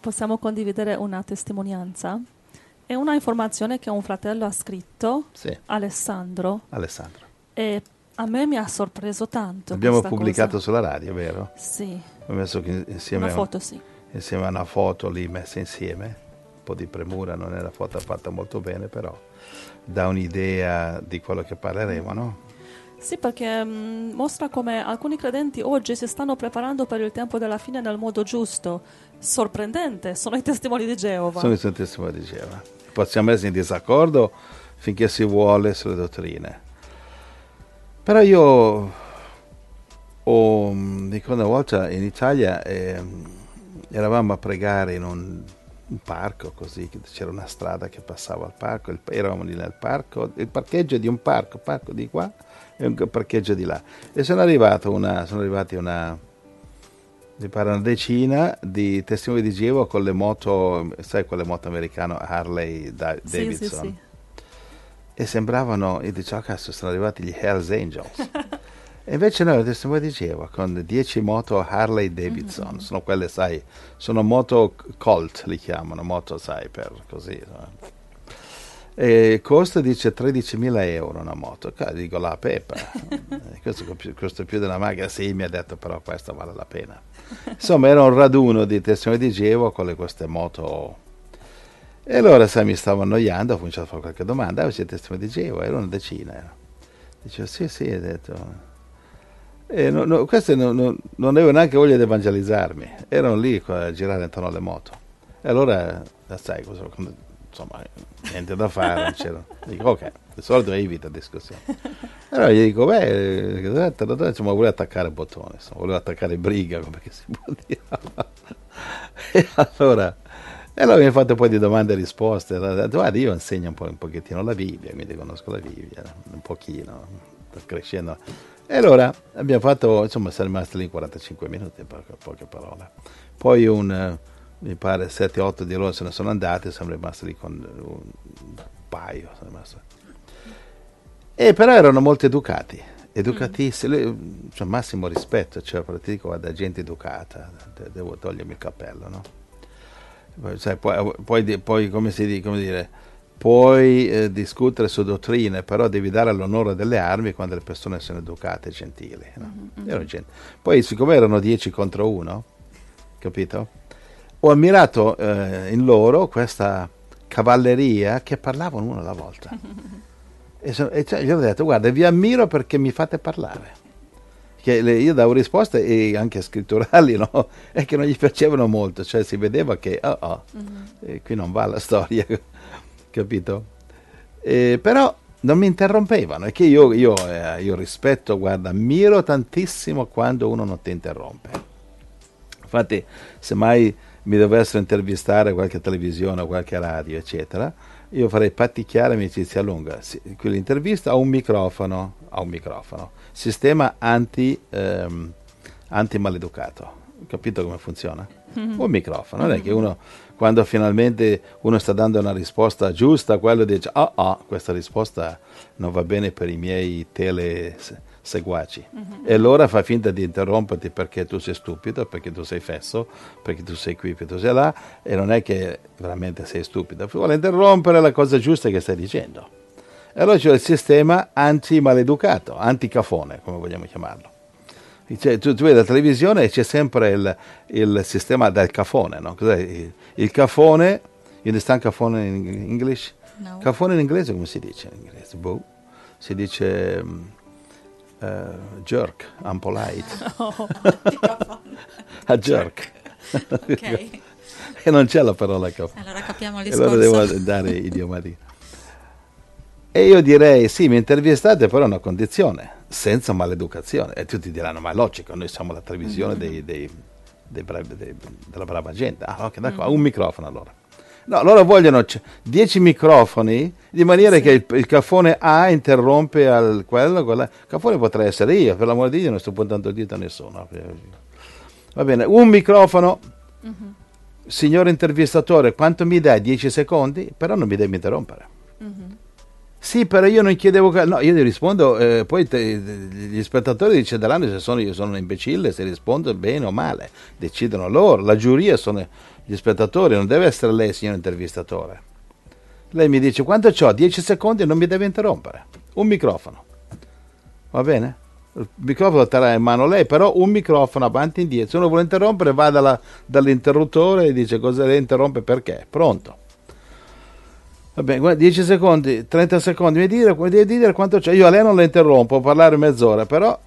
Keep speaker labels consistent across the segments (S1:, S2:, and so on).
S1: possiamo condividere una testimonianza? È una informazione che un fratello ha scritto,
S2: Sì,
S1: Alessandro,
S2: Alessandro.
S1: e a me mi ha sorpreso tanto
S2: Abbiamo
S1: questa
S2: pubblicato
S1: cosa.
S2: sulla radio, vero?
S1: Sì,
S2: Ho messo insieme
S1: una foto, sì.
S2: insieme a una foto lì messa insieme, un po' di premura, non è la foto fatta molto bene, però dà un'idea di quello che parleremo, no?
S1: Sì, perché mostra come alcuni credenti oggi si stanno preparando per il tempo della fine nel modo giusto. Sorprendente, sono i testimoni di Geova.
S2: Sono i testimoni di Geova. Possiamo essere in disaccordo finché si vuole sulle dottrine. Però io dico, una volta in Italia eravamo a pregare in un parco, così, c'era una strada che passava al parco, eravamo lì nel parco, il parcheggio di un parco di qua e un parcheggio di là. E sono arrivati mi pare una decina di testimoni di Geova con le moto, sai, quelle moto americane Harley Davidson.
S1: Sì.
S2: E sembravano, io dicevo, cazzo, sono arrivati gli Hells Angels. E invece noi testimoni di Geova con 10 moto Harley Davidson, sono quelle, sai, sono moto Colt, li chiamano, moto, sai, per così. No? E costa, dice, 13.000 euro una moto. Dico, la Peppa, questo costa più della macchina. Sì, mi ha detto, però questa vale la pena. Insomma, era un raduno di testimoni di Geova con queste moto. E allora, sai, mi stavo annoiando, ho cominciato a fare qualche domanda. Siete testimoni di Geova? Era una decina. Dicevo, sì, ho detto. E questi non avevo neanche voglia di evangelizzarmi, erano lì a girare intorno alle moto. E allora, sai, insomma, niente da fare, non c'era. Dico, ok, di solito evita discussioni. Allora gli dico, insomma, volevo attaccare il bottone, insomma, volevo attaccare briga, come si può dire. E allora mi ha fatto un po' di domande e risposte. Ho detto, guarda, io insegno un pochettino la Bibbia, quindi conosco la Bibbia, un pochino, sto crescendo. E allora abbiamo fatto, insomma, siamo rimasti lì 45 minuti, poche parole. Poi mi pare 7-8 di loro se ne sono andati, siamo rimasti lì con un paio. E però erano molto educatissimi, cioè, massimo rispetto, cioè, ti dico, guarda, gente educata, devo togliermi il cappello, no? Sai, poi come dire, puoi discutere su dottrine, però devi dare l'onore delle armi quando le persone sono educate e gentili, no? Poi, siccome erano 10 contro 1, capito? Ho ammirato in loro questa cavalleria che parlavano uno alla volta. Cioè, gli ho detto, guarda, vi ammiro perché mi fate parlare. Che io davo risposte e anche scritturali, no? E che non gli piacevano molto, cioè si vedeva che qui non va la storia, capito? Però non mi interrompevano, e che io rispetto, guarda, ammiro tantissimo quando uno non ti interrompe. Infatti, se mai mi dovessero intervistare qualche televisione o qualche radio, eccetera, io farei patticchiare amicizia lunga. Quell'intervista ha un microfono, sistema anti-maleducato. Capito come funziona? Un microfono, non è che uno, quando finalmente uno sta dando una risposta giusta, quello dice, questa risposta non va bene per i miei teleseguaci. E allora fa finta di interromperti perché tu sei stupido, perché tu sei fesso, perché tu sei qui, perché tu sei là, e non è che veramente sei stupido, vuole interrompere la cosa giusta che stai dicendo. E allora c'è il sistema anti-maleducato, anti-cafone, come vogliamo chiamarlo. Cioè, tu vedi la televisione e c'è sempre il sistema del cafone, no? Cos'è? Il cafone, you understand cafone in English?
S3: No.
S2: Cafone in inglese come si dice in inglese? Si dice jerk, unpolite. A jerk.
S3: Ok.
S2: E non c'è la parola cafone.
S3: Allora capiamo il
S2: Allora
S3: discorso.
S2: devo dare idiomati. E io direi, sì, mi intervistate, però a una condizione, senza maleducazione. E tutti diranno, ma è logico, noi siamo la televisione della brava gente. Ok, d'accordo, un microfono allora. No, loro vogliono 10 microfoni, di maniera che il cafone A interrompe quello. Il cafone potrei essere io, per l'amore di Dio non sto puntando il dito a nessuno. Va bene, un microfono, signor intervistatore, quanto mi dai? 10 secondi? Però non mi devi interrompere. Sì, però io non chiedevo, no, io gli rispondo, poi gli spettatori decideranno se io sono un imbecille, se rispondo bene o male, decidono loro, la giuria sono gli spettatori, non deve essere lei, signor intervistatore. Lei mi dice, quanto c'ho? 10 secondi e non mi deve interrompere, un microfono, va bene? Il microfono terrà in mano lei, però un microfono avanti e indietro, se uno vuole interrompere va dall'interruttore e dice cosa lei interrompe, perché, pronto. Vabbè, guarda, 10 secondi, 30 secondi, mi devi dire quanto c'è. Io a lei non la interrompo, può parlare mezz'ora, però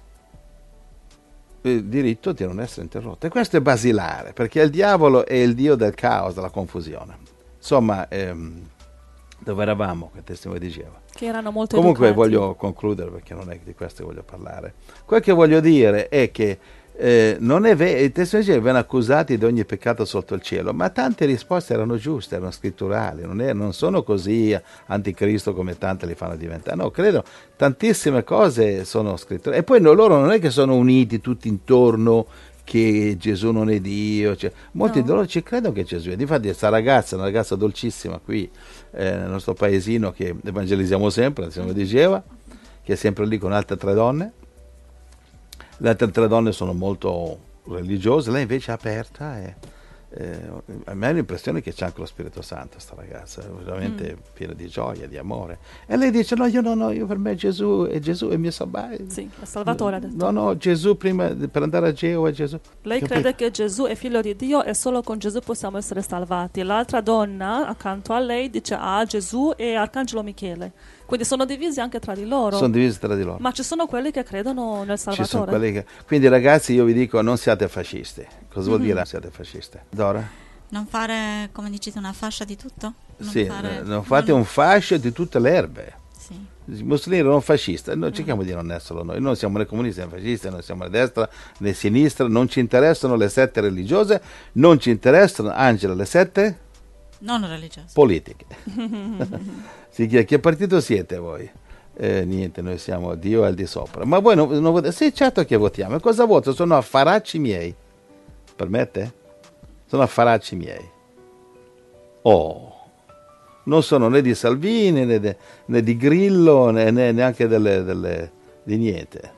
S2: il diritto di non essere interrotto. E questo è basilare, perché il diavolo è il dio del caos, della confusione. Insomma, dove eravamo, che testimone diceva?
S1: Che erano molto
S2: Comunque
S1: educati.
S2: voglio concludere, perché non è di questo che voglio parlare. Quel che voglio dire è che non è vero, i testimoni venivano accusati di ogni peccato sotto il cielo, ma tante risposte erano giuste, erano scritturali, non sono così anticristo come tante li fanno diventare. No, credo tantissime cose sono scritturali. E poi loro non è che sono uniti tutti intorno che Gesù non è Dio, cioè, molti di loro ci credono che Gesù è. Difatti questa ragazza, una ragazza dolcissima qui nel nostro paesino che evangelizziamo sempre, si diceva, che è sempre lì con altre 3 donne. Le altre 3 donne sono molto religiose, lei invece è aperta e a me ha l'impressione che c'è anche lo Spirito Santo, sta ragazza, è veramente piena di gioia, di amore. E lei dice, io per me Gesù è il mio Salvatore.
S1: Sì, è Salvatore, ha detto.
S2: No, Gesù prima, per andare a Geova è Gesù.
S1: Lei crede che Gesù è figlio di Dio e solo con Gesù possiamo essere salvati. L'altra donna accanto a lei dice, Gesù e Arcangelo Michele. Quindi sono divisi anche tra di loro.
S2: Sono divisi tra di loro.
S1: Ma ci sono quelli che credono nel Salvatore.
S2: Ci sono quelli che... Quindi ragazzi, io vi dico, non siate fascisti. Cosa vuol dire non siate fascisti? Dora?
S3: Non fare, come dicete, una fascia di tutto?
S2: Non fate un fascio di tutte le erbe.
S3: Sì.
S2: I mussolini erano fascisti, noi cerchiamo di non esserlo noi. Non siamo né comunisti né fascisti, non siamo né destra né sinistra, non ci interessano le sette religiose, non ci interessano, Angela, le sette?
S3: Non religiose.
S2: Politiche. Sì, che partito siete voi? Niente, noi siamo Dio al di sopra. Ma voi non votate? Sì, certo che votiamo. E cosa voto? Sono affaracci miei. Permette? Sono affaracci miei. Non sono né di Salvini né di Grillo né neanche di niente.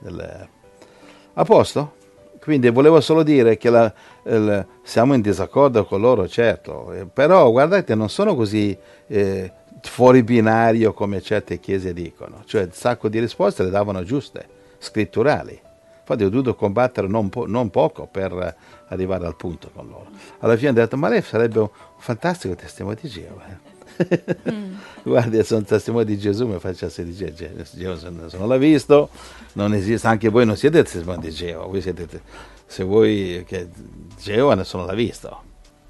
S2: A posto? Quindi volevo solo dire che siamo in disaccordo con loro, certo, però guardate, non sono così fuori binario come certe chiese dicono, cioè un sacco di risposte le davano giuste, scritturali. Infatti ho dovuto combattere non poco per arrivare al punto con loro. Alla fine ho detto, ma lei sarebbe un fantastico testimone di Geova. Guardi, sono testimone di Gesù, mi faccia Gesù non l'ha visto, non esiste, anche voi non siete testimoni di Geova, voi siete, se voi che Geova nessuno l'ha visto.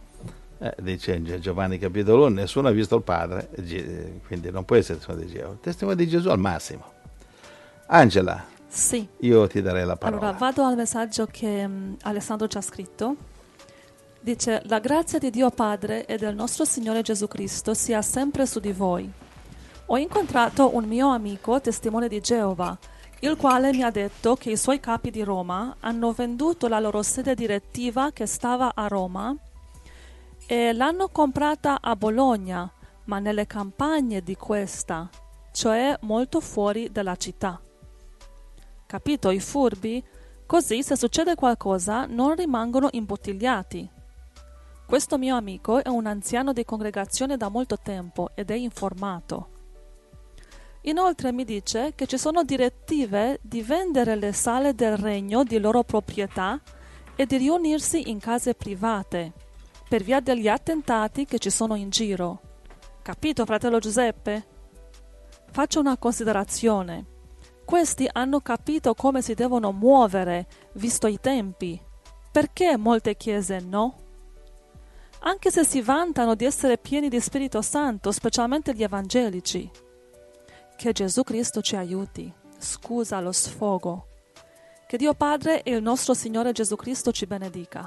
S2: Dice Giovanni capitolo 1, nessuno ha visto il Padre, quindi non può essere testimone di Geova. Testimone di Gesù al massimo. Angela,
S1: sì.
S2: Io ti darei la parola.
S1: Allora, vado al messaggio che Alessandro ci ha scritto. Dice, la grazia di Dio Padre e del nostro Signore Gesù Cristo sia sempre su di voi. Ho incontrato un mio amico, testimone di Geova, il quale mi ha detto che i suoi capi di Roma hanno venduto la loro sede direttiva che stava a Roma e l'hanno comprata a Bologna, ma nelle campagne di questa, cioè molto fuori dalla città. Capito, i furbi? Così se succede qualcosa non rimangono imbottigliati. Questo mio amico è un anziano di congregazione da molto tempo ed è informato. Inoltre mi dice che ci sono direttive di vendere le sale del regno di loro proprietà e di riunirsi in case private per via degli attentati che ci sono in giro. Capito, fratello Giuseppe? Faccio una considerazione. Questi hanno capito come si devono muovere, visto i tempi. Perché molte chiese no? Anche se si vantano di essere pieni di Spirito Santo, specialmente gli evangelici. Che Gesù Cristo ci aiuti. Scusa lo sfogo. Che Dio Padre e il nostro Signore Gesù Cristo ci benedica.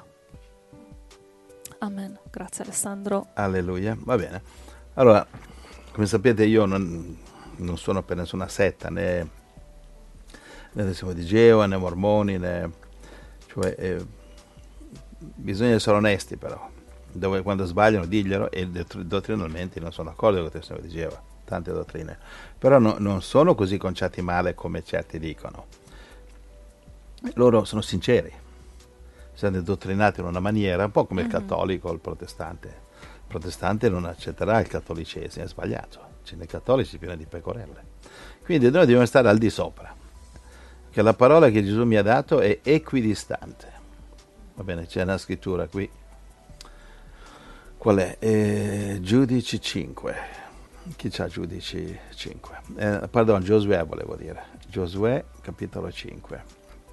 S1: Amen. Grazie Alessandro.
S2: Alleluia. Va bene. Allora, come sapete io non sono per nessuna setta, né testimoni di Geova, né mormoni, bisogna essere onesti però. Quando sbagliano diglielo, e dottrinalmente non sono d'accordo con il testimone di Geova. tante dottrine, però non sono così conciati male come certi dicono. Loro sono sinceri, sono dottrinati in una maniera, un po' come il cattolico o il protestante. Il protestante non accetterà il cattolicesimo, è sbagliato. Ce n'è cattolici pieni di pecorelle. Quindi noi dobbiamo stare al di sopra, che la parola che Gesù mi ha dato è equidistante. Va bene, c'è una scrittura qui. Qual è? Giudici 5. Chi c'ha Giudici 5? Giosuè volevo dire. Giosuè, capitolo 5.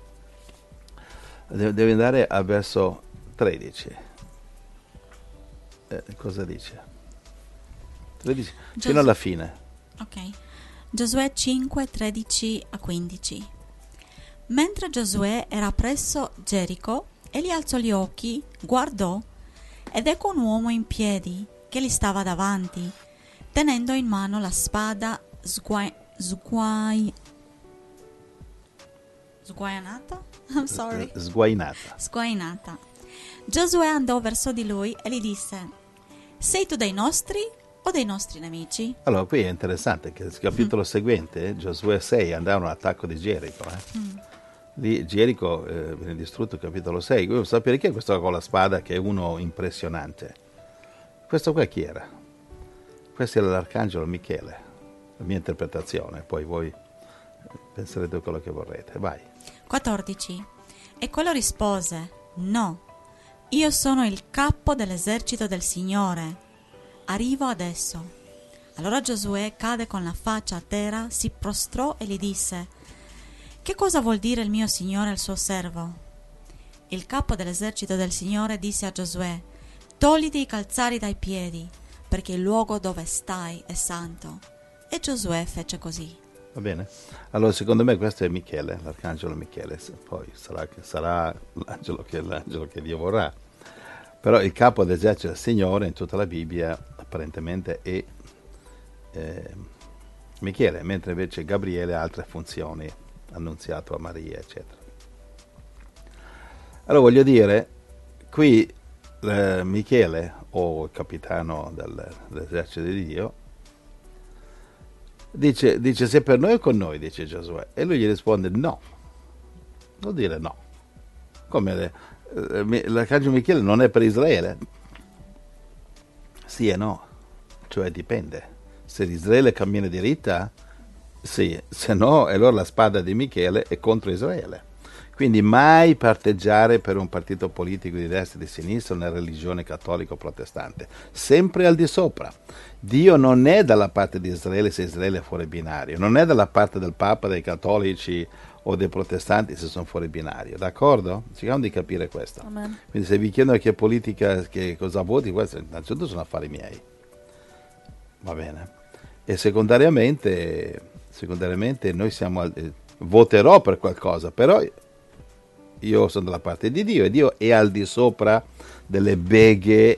S2: Devi andare al verso 13. Cosa dice? 13, fino alla fine.
S3: Ok. Giosuè 5, 13 a 15. Mentre Giosuè era presso Gerico, egli alzò gli occhi, guardò, ed ecco un uomo in piedi che gli stava davanti, tenendo in mano la spada sguainata? I'm sorry. Sguainata. Giosuè andò verso di lui e gli disse: sei tu dei nostri o dei nostri nemici?
S2: Allora, qui è interessante che il capitolo seguente, Giosuè 6, andava all'attacco di Gerico. Lì Gerico viene distrutto, capitolo 6. Voi sapete chi è questo con la spada, che è uno impressionante? Questo qua chi era? Questo era l'arcangelo Michele, la mia interpretazione, poi voi penserete quello che vorrete. Vai.
S3: 14. E quello rispose: no, io sono il capo dell'esercito del Signore, arrivo adesso. Allora Giosuè cade con la faccia a terra, si prostrò e gli disse: che cosa vuol dire il mio Signore al suo servo? Il capo dell'esercito del Signore disse a Giosuè: togliti i calzari dai piedi, perché il luogo dove stai è santo. E Giosuè fece così.
S2: Va bene? Allora, secondo me questo è Michele, l'arcangelo Michele. Poi sarà l'angelo che Dio vorrà. Però il capo dell'esercito del Signore in tutta la Bibbia apparentemente è Michele, mentre invece Gabriele ha altre funzioni, annunziato a Maria, eccetera. Allora voglio dire, qui Michele, o il capitano dell'esercito di Dio, dice se per noi o con noi, dice Giosuè, e lui gli risponde no. Vuol dire no. Come l'arcangelo Michele non è per Israele? Sì e no, cioè dipende. Se Israele cammina diritta, sì, se no, allora la spada di Michele è contro Israele. Quindi mai parteggiare per un partito politico di destra e di sinistra, una religione cattolica o protestante, sempre al di sopra. Dio non è dalla parte di Israele se Israele è fuori binario, non è dalla parte del Papa, dei cattolici o dei protestanti se sono fuori binario, d'accordo? Cerchiamo di capire questo.
S1: Amen.
S2: Quindi se vi chiedono che politica, che cosa voti, questo innanzitutto sono affari miei. Va bene. E secondariamente noi voterò per qualcosa, però io sono dalla parte di Dio e Dio è al di sopra delle beghe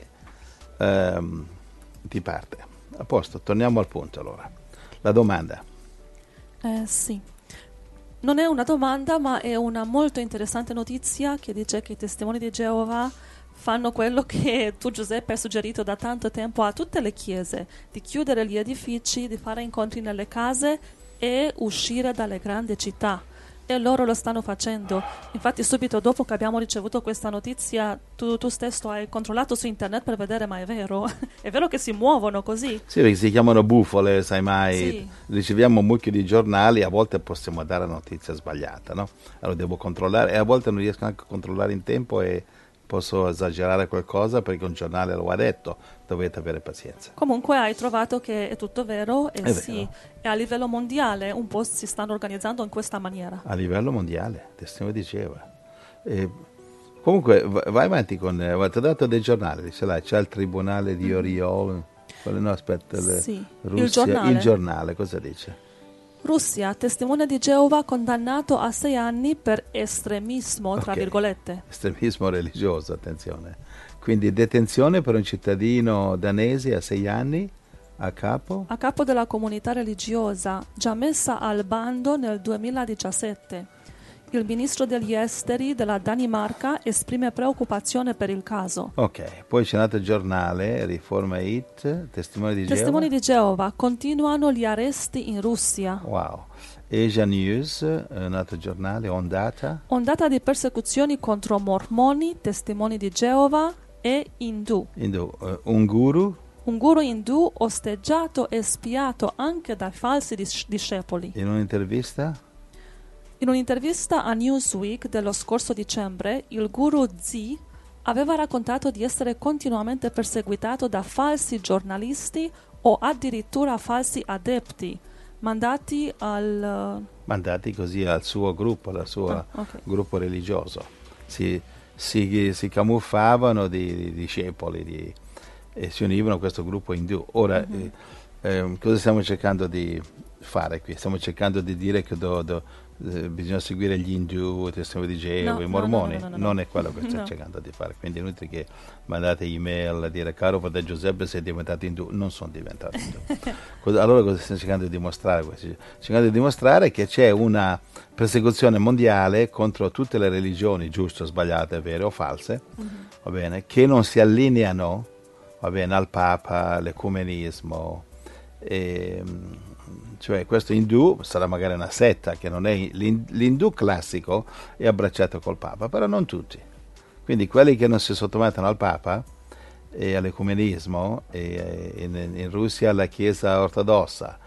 S2: di parte. A posto, torniamo al punto allora. La domanda.
S1: Sì. Non è una domanda, ma è una molto interessante notizia che dice che i testimoni di Geova fanno quello che tu, Giuseppe, hai suggerito da tanto tempo a tutte le chiese, di chiudere gli edifici, di fare incontri nelle case e uscire dalle grandi città. E loro lo stanno facendo. Infatti subito dopo che abbiamo ricevuto questa notizia, tu stesso hai controllato su internet per vedere, ma è vero? È vero che si muovono così?
S2: Sì, perché si chiamano bufale, sai mai?
S1: Sì.
S2: Riceviamo un mucchio di giornali, a volte possiamo dare la notizia sbagliata, no? Allora devo controllare, e a volte non riesco anche a controllare in tempo e posso esagerare qualcosa perché un giornale lo ha detto, dovete avere pazienza.
S1: Comunque hai trovato che è tutto vero e
S2: È
S1: sì,
S2: vero.
S1: e a livello mondiale un po' si stanno organizzando in questa maniera.
S2: A livello mondiale, testimone diceva. Comunque vai avanti con, ti ho dato dei giornali, ce l'hai, c'è il tribunale di Oriol, no aspetta,
S1: Sì,
S2: Russia, il giornale, cosa dice?
S1: Russia, testimone di Geova condannato a 6 anni per estremismo, tra
S2: Ok.
S1: virgolette.
S2: Estremismo religioso, attenzione. Quindi detenzione per un cittadino danese a 6 anni a capo?
S1: A capo della comunità religiosa, già messa al bando nel 2017. Il ministro degli esteri della Danimarca esprime preoccupazione per il caso.
S2: Ok, poi c'è un altro giornale, Riforma It, Testimoni di Geova.
S1: Testimoni di Geova, continuano gli arresti in Russia.
S2: Wow. Asia News, un altro giornale, Ondata.
S1: Ondata di persecuzioni contro mormoni, testimoni di Geova e indù.
S2: Un guru.
S1: Un guru indù osteggiato e spiato anche dai falsi discepoli.
S2: In un'intervista?
S1: In un'intervista a Newsweek dello scorso dicembre, il guru Z aveva raccontato di essere continuamente perseguitato da falsi giornalisti o addirittura falsi adepti, mandati
S2: così al suo gruppo, al suo gruppo religioso. Si camuffavano di discepoli e si univano a questo gruppo indù. Ora, cosa stiamo cercando di fare qui? Stiamo cercando di dire che bisogna seguire gli indù, i testimoni di Geova, i mormoni.
S1: No.
S2: Non è quello che stiamo cercando di fare. Quindi è inutile che mandate email a dire: caro fratello Giuseppe, sei diventato indù. Non sono diventato indù. Allora cosa stiamo cercando di dimostrare? Stiamo cercando di dimostrare che c'è una persecuzione mondiale contro tutte le religioni, giuste, sbagliate, vere o false, va bene, che non si allineano, va bene, al Papa, all'ecumenismo. Cioè questo indù sarà magari una setta che non è l'indù classico, è abbracciato col Papa, però non tutti. Quindi quelli che non si sottomettono al Papa e all'ecumenismo, in Russia alla Chiesa ortodossa,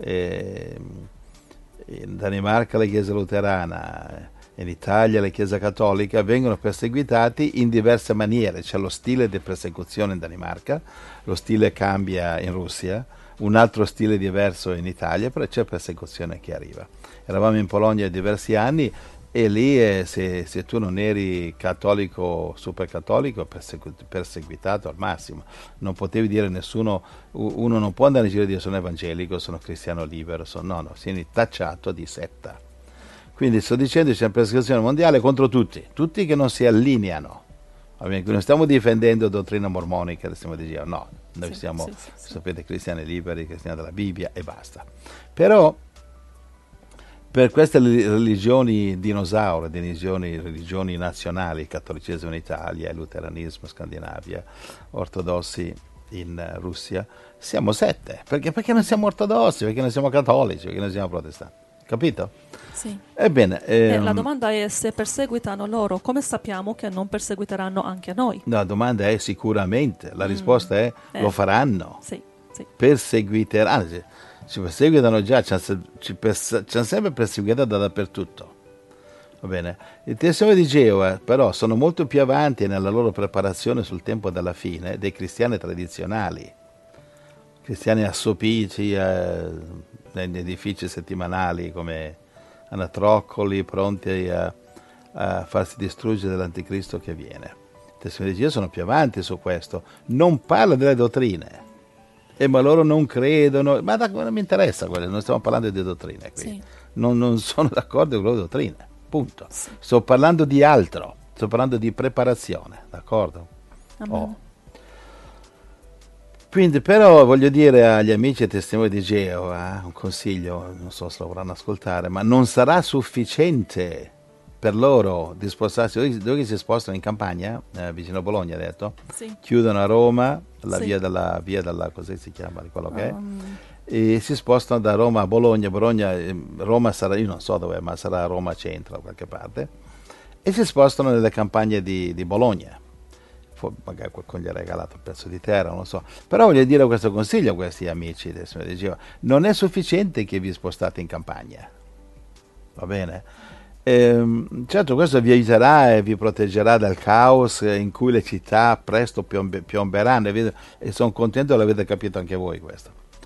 S2: in Danimarca la Chiesa luterana, in Italia la Chiesa cattolica, vengono perseguitati in diverse maniere. C'è lo stile di persecuzione in Danimarca, lo stile cambia in Russia, un altro stile diverso in Italia, però c'è persecuzione che arriva. Eravamo in Polonia diversi anni e lì se tu non eri cattolico, super cattolico, perseguitato al massimo. Non potevi dire nessuno, uno non può andare in giro e dire sono evangelico, sono cristiano libero, no, sei tacciato di setta. Quindi sto dicendo c'è una persecuzione mondiale contro tutti che non si allineano. Non stiamo difendendo dottrina mormonica, stiamo dicendo no, noi siamo, sapete, cristiani liberi, cristiani della Bibbia e basta. Però per queste religioni dinosauri, religioni nazionali, il cattolicesimo in Italia, il luteranismo in Scandinavia, ortodossi in Russia, siamo sette. Perché non siamo ortodossi, perché non siamo cattolici, perché non siamo protestanti. Capito?
S1: Sì.
S2: Ebbene,
S1: la domanda è: se perseguitano loro, come sappiamo che non perseguiteranno anche noi?
S2: La domanda è sicuramente, la risposta è lo faranno.
S1: Sì.
S2: Perseguiteranno, ci perseguitano già, ci hanno sempre perseguitato dappertutto. Va bene? I testimoni di Geova però sono molto più avanti nella loro preparazione sul tempo della fine dei cristiani tradizionali, cristiani assopiti negli edifici settimanali come anatroccoli, pronti a farsi distruggere dall'anticristo che viene. I testimoni di Geova sono più avanti su questo, non parla delle dottrine, ma loro non credono, ma non mi interessa quello, non stiamo parlando di dottrine qui.
S1: Sì.
S2: Non sono d'accordo con le dottrine, punto. Sì. Sto parlando di altro, sto parlando di preparazione, d'accordo? Quindi però voglio dire agli amici e testimoni di Geova un consiglio, non so se lo vorranno ascoltare, ma non sarà sufficiente per loro di spostarsi. Dove si spostano in campagna, vicino a Bologna, ha detto, chiudono a Roma la via della così si chiama, di quello che è, e si spostano da Roma a Bologna. Roma sarà, io non so dove, ma sarà Roma centro da qualche parte, e si spostano nelle campagne di Bologna. Magari qualcuno gli ha regalato un pezzo di terra, non lo so, però voglio dire questo consiglio a questi amici del Signore di Geova: non è sufficiente che vi spostate in campagna, va bene? Certo, questo vi aiuterà e vi proteggerà dal caos in cui le città presto piomberanno, e sono contento che l'avete capito anche voi questo.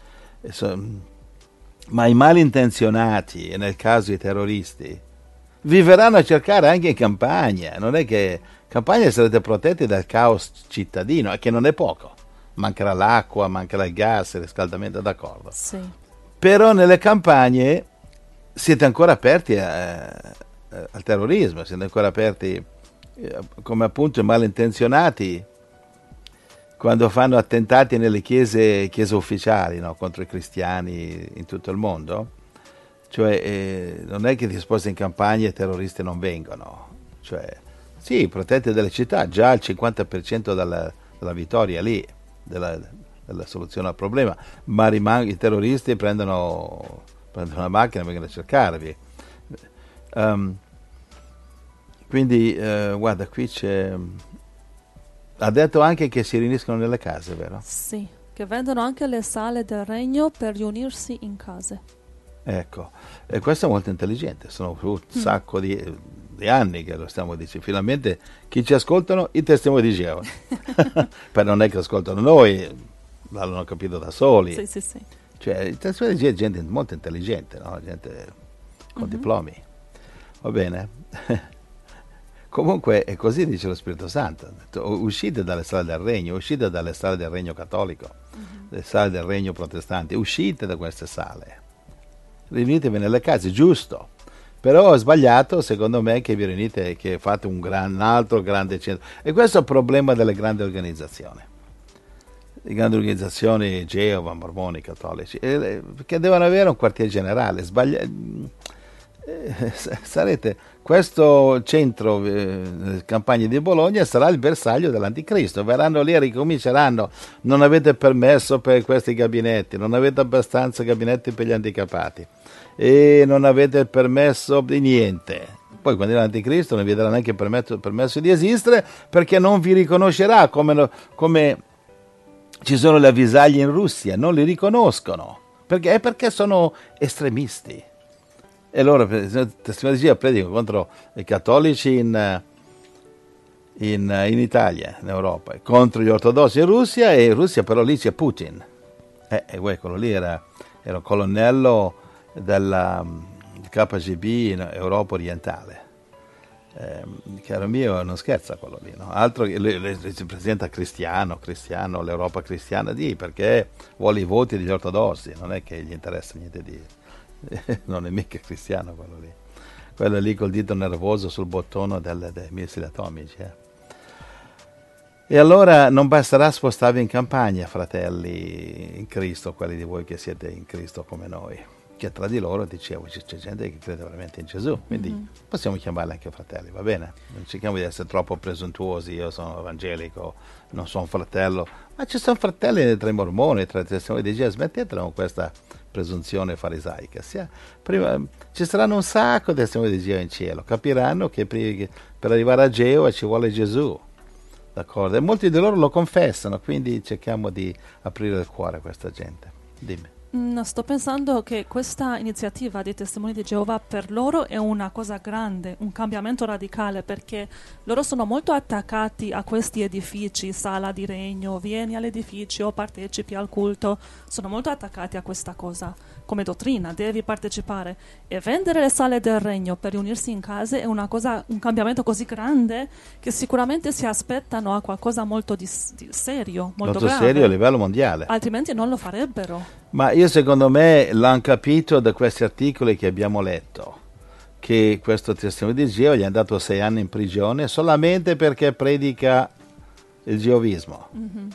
S2: Ma i malintenzionati, e nel caso i terroristi, vi verranno a cercare anche in campagna. Non è che campagna sarete protetti dal caos cittadino, che non è poco. Mancherà l'acqua, mancherà il gas, il riscaldamento, d'accordo.
S1: Sì.
S2: Però nelle campagne siete ancora aperti al terrorismo, siete ancora aperti come appunto i malintenzionati quando fanno attentati nelle chiese ufficiali, no? Contro i cristiani in tutto il mondo. Cioè, non è che ti sposti in campagna e i terroristi non vengono. Cioè, sì, protetti delle città, già il 50% della vittoria lì, della soluzione al problema, ma i terroristi prendono la macchina e vengono a cercarvi. Quindi, guarda, qui c'è... Ha detto anche che si riuniscono nelle case, vero?
S1: Sì, che vendono anche le sale del regno per riunirsi in case.
S2: Ecco, e questo è molto intelligente, sono un sacco di anni che lo stiamo dicendo. Finalmente chi ci ascoltano? I testimoni di Geova. Per non è che ascoltano noi, l'hanno capito da soli.
S1: Sì.
S2: Cioè, i testimoni di Geova è gente molto intelligente, no? Gente con diplomi. Va bene? Comunque è così, dice lo Spirito Santo. Uscite dalle sale del regno, uscite dalle sale del regno cattolico, le sale del regno protestante, uscite da queste sale. Riunitevi nelle case, giusto, però è sbagliato secondo me che vi riunite, che fate un altro grande centro, e questo è il problema delle grandi organizzazioni, le grandi organizzazioni Geova, mormoni, cattolici, che devono avere un quartier generale. Questo centro, campagne di Bologna, sarà il bersaglio dell'anticristo. Verranno lì e ricominceranno: non avete permesso per questi gabinetti, non avete abbastanza gabinetti per gli handicappati e non avete permesso di niente. Poi quando l'anticristo non vi darà neanche permesso di esistere, perché non vi riconoscerà, come ci sono le avvisaglie in Russia, non li riconoscono perché sono estremisti. E loro, testimoni di Geova, predicano contro i cattolici in Italia, in Europa, contro gli ortodossi in Russia, e in Russia però lì c'è Putin. E quello lì era un colonnello del KGB in Europa orientale. Caro mio, non scherza quello lì, no? Altro che lui si presenta cristiano, l'Europa cristiana, perché vuole i voti degli ortodossi, non è che gli interessa niente di... non è mica cristiano quello lì col dito nervoso sul bottone dei missili atomici. E allora non basterà spostarvi in campagna, fratelli in Cristo, quelli di voi che siete in Cristo come noi, che tra di loro, dicevo, c'è gente che crede veramente in Gesù, quindi possiamo chiamarli anche fratelli, va bene? Non cerchiamo di essere troppo presuntuosi. Io sono evangelico, non sono fratello, ma ci sono fratelli tra i mormoni, tra i testimoni di Geova. Smettetela con questa presunzione farisaica. Prima ci saranno un sacco di testimoni di Geova in cielo, capiranno che per arrivare a Geova ci vuole Gesù, d'accordo? E molti di loro lo confessano, quindi cerchiamo di aprire il cuore a questa gente. Dimmi.
S1: Sto pensando che questa iniziativa di Testimoni di Geova per loro è una cosa grande, un cambiamento radicale, perché loro sono molto attaccati a questi edifici, sala di regno, vieni all'edificio, partecipi al culto, sono molto attaccati a questa cosa. Come dottrina devi partecipare, e vendere le sale del regno per riunirsi in case è un cambiamento così grande che sicuramente si aspettano a qualcosa molto di serio, molto grave.
S2: Serio a livello mondiale.
S1: Altrimenti non lo farebbero.
S2: Ma io, secondo me, l'hanno capito da questi articoli che abbiamo letto, che questo testimone di Geova gli hanno dato 6 anni in prigione solamente perché predica il geovismo.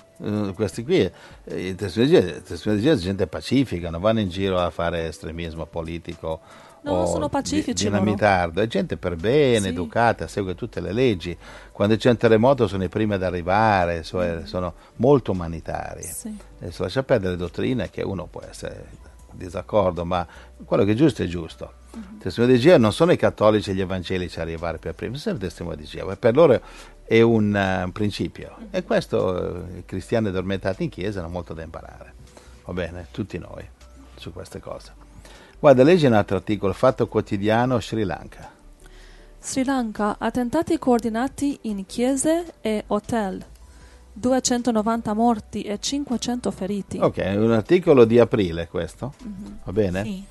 S2: Questi qui, i testimoni di Geova, gente pacifica, non vanno in giro a fare estremismo politico.
S1: No, sono pacifici
S2: dinamitardo, è gente per bene, educata, segue tutte le leggi. Quando c'è un terremoto sono i primi ad arrivare, sono molto umanitari. E se lascia perdere le dottrine, che uno può essere in disaccordo, ma quello che è giusto. I testimoni di Geova non sono i cattolici e gli evangelici a arrivare per primi, sono i testimoni di Geova, e per loro è un principio. E questo i cristiani addormentati in chiesa hanno molto da imparare. Va bene, tutti noi, su queste cose. Guarda, leggi un altro articolo, Fatto Quotidiano, Sri Lanka.
S1: Sri Lanka, attentati coordinati in chiese e hotel, 290 morti e 500 feriti.
S2: Ok, un articolo di aprile questo, va bene?
S3: Sì.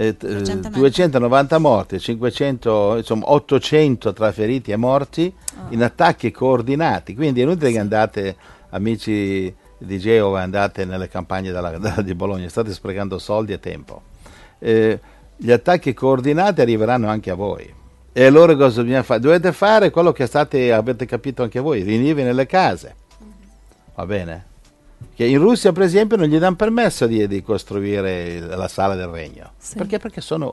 S2: 290 morti, 500, insomma 800 tra feriti e morti in attacchi coordinati. Quindi è inutile che andate, amici di Geova, andate nelle campagne di Bologna, state sprecando soldi e tempo. Gli attacchi coordinati arriveranno anche a voi, e allora cosa bisogna fare? Dovete fare quello che avete capito anche voi, riunirvi nelle case, va bene? Che in Russia, per esempio, non gli danno permesso di costruire la sala del regno, perché sono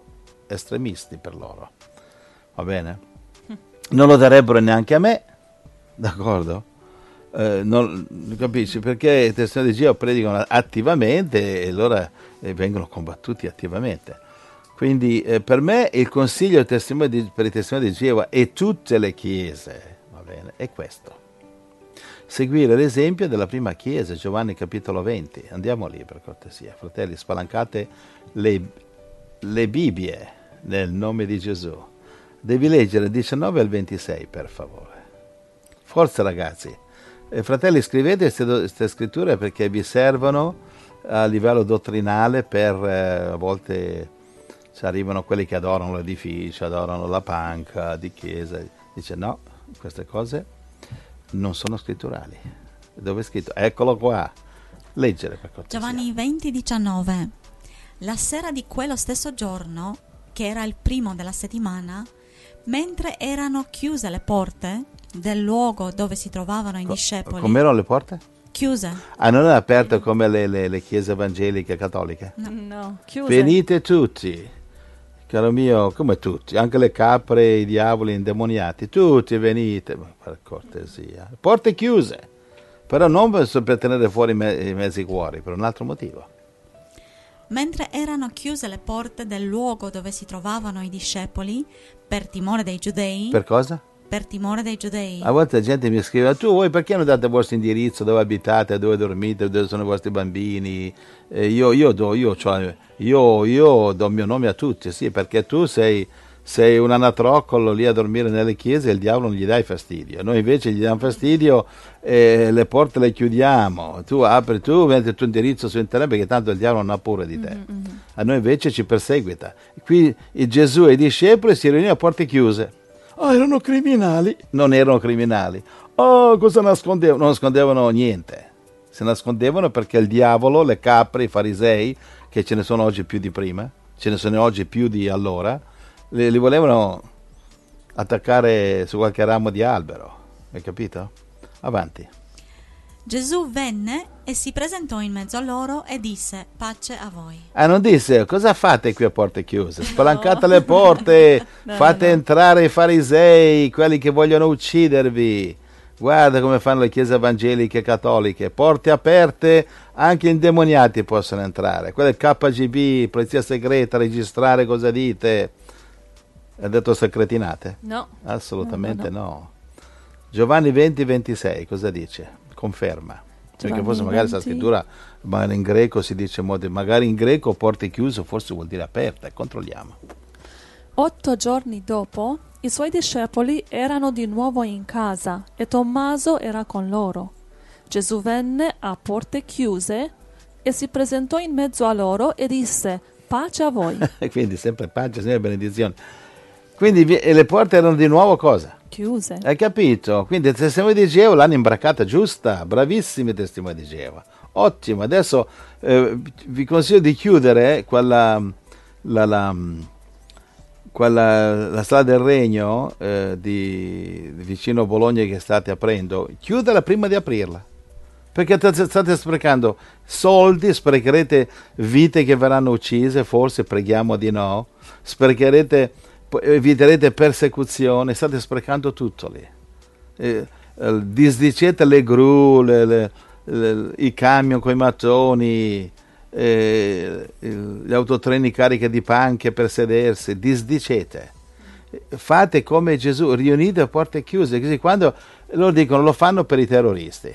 S2: estremisti per loro, va bene? Non lo darebbero neanche a me, d'accordo? Non capisci? Perché i testimoni di Geova predicano attivamente e allora vengono combattuti attivamente. Quindi per me il consiglio per i testimoni di Geova e tutte le chiese, va bene, è questo: seguire l'esempio della prima chiesa, Giovanni capitolo 20. Andiamo lì per cortesia, fratelli, spalancate le Bibbie nel nome di Gesù. Devi leggere 19 al 26 per favore. Forza ragazzi. Fratelli, scrivete queste scritture perché vi servono a livello dottrinale per a volte arrivano quelli che adorano l'edificio, adorano la panca di chiesa. Dice no, queste cose non sono scritturali. Dove è scritto? Eccolo qua. Leggere per cortesia.
S3: Giovanni 20:19. La sera di quello stesso giorno, che era il primo della settimana, mentre erano chiuse le porte del luogo dove si trovavano i discepoli.
S2: Come erano le porte?
S3: Chiuse.
S2: Ah, non è aperto come le chiese evangeliche cattoliche?
S1: No, chiuse.
S2: Venite tutti, caro mio, come tutti, anche le capre, i diavoli indemoniati, tutti venite, ma per cortesia. Porte chiuse, però non per tenere fuori i mezzi cuori, per un altro motivo.
S3: Mentre erano chiuse le porte del luogo dove si trovavano i discepoli, per timore dei giudei.
S2: Per cosa?
S3: Per timore dei giudei.
S2: A volte la gente mi scrive: voi perché non date il vostro indirizzo, dove abitate, dove dormite, dove sono i vostri bambini? Io do il mio nome a tutti, sì, perché tu sei un anatroccolo lì a dormire nelle chiese e il diavolo non gli dai fastidio. Noi invece gli diamo fastidio e le porte le chiudiamo. Tu metti il tuo indirizzo su internet perché tanto il diavolo non ha paura di te. A noi invece ci perseguita. Qui Gesù e i discepoli si riunivano a porte chiuse. Erano criminali. Non erano criminali. Cosa nascondevano? Non nascondevano niente. Si nascondevano perché il diavolo, le capre, i farisei, che ce ne sono oggi più di prima, ce ne sono oggi più di allora, li volevano attaccare su qualche ramo di albero. Hai capito? Avanti.
S3: Gesù venne e si presentò in mezzo a loro e disse: pace a voi.
S2: Non disse: cosa fate qui a porte chiuse? Spalancate le porte, fate entrare i farisei, quelli che vogliono uccidervi. Guarda come fanno le chiese evangeliche cattoliche, porte aperte, anche indemoniati possono entrare. Quello è KGB, polizia segreta, registrare cosa dite. Ha detto secretinate?
S1: No.
S2: Assolutamente no. Giovanni 20:26, cosa dice? Conferma. Perché forse magari questa scrittura, magari in greco si dice, magari in greco porte chiuse, forse vuol dire aperte. Controlliamo.
S1: 8 giorni dopo, i suoi discepoli erano di nuovo in casa e Tommaso era con loro. Gesù venne a porte chiuse e si presentò in mezzo a loro e disse: pace a voi.
S2: Quindi sempre pace, sempre benedizione. Quindi le porte erano di nuovo cosa?
S1: Chiuse.
S2: Hai capito? Quindi il testimone di Geova l'hanno imbraccata giusta. Bravissimi testimoni di Geova. Ottimo. Adesso vi consiglio di chiudere la strada del Regno di vicino a Bologna che state aprendo. Chiudela prima di aprirla. Perché state sprecando soldi, sprecherete vite che verranno uccise, forse preghiamo di no. Eviterete persecuzione, state sprecando tutto lì. Disdicete le gru, i camion con i mattoni, gli autotreni cariche di panche per sedersi, disdicete. Fate come Gesù, riunite a porte chiuse, così quando loro dicono lo fanno per i terroristi.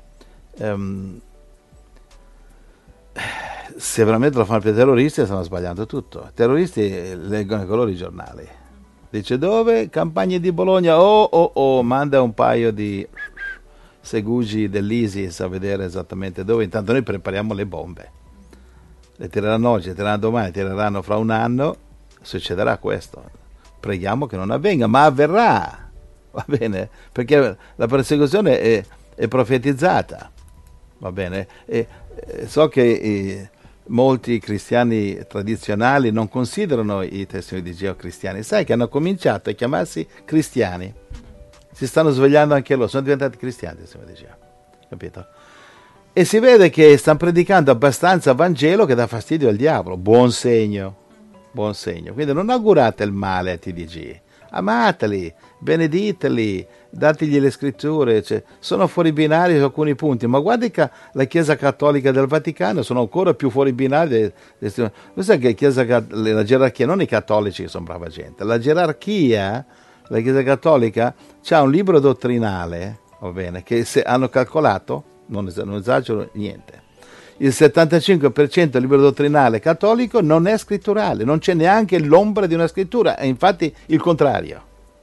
S2: Se veramente lo fanno per i terroristi stanno sbagliando tutto. I terroristi leggono i colori giornali. Dice dove? Campagne di Bologna. Manda un paio di segugi dell'ISIS a vedere esattamente dove. Intanto noi prepariamo le bombe. Le tireranno oggi, le tireranno domani, le tireranno fra un anno. Succederà questo. Preghiamo che non avvenga, ma avverrà. Va bene? Perché la persecuzione è profetizzata. Va bene? So che molti cristiani tradizionali non considerano i testimoni di Geova cristiani. Sai che hanno cominciato a chiamarsi cristiani. Si stanno svegliando anche loro, sono diventati cristiani i testimoni di Geova. Capito? E si vede che stanno predicando abbastanza Vangelo che dà fastidio al diavolo. Buon segno. buon segno. Quindi non augurate il male a TDG, amateli, benediteli, dategli le scritture, cioè, sono fuori binari su alcuni punti, ma guardi che la Chiesa Cattolica del Vaticano sono ancora più fuori binari. Lo sai che la gerarchia, non i cattolici che sono brava gente, la gerarchia, la Chiesa Cattolica c'ha un libro dottrinale, va bene, che se hanno calcolato, non esagero niente, il 75% del libro dottrinale cattolico non è scritturale, non c'è neanche l'ombra di una scrittura, è infatti il contrario.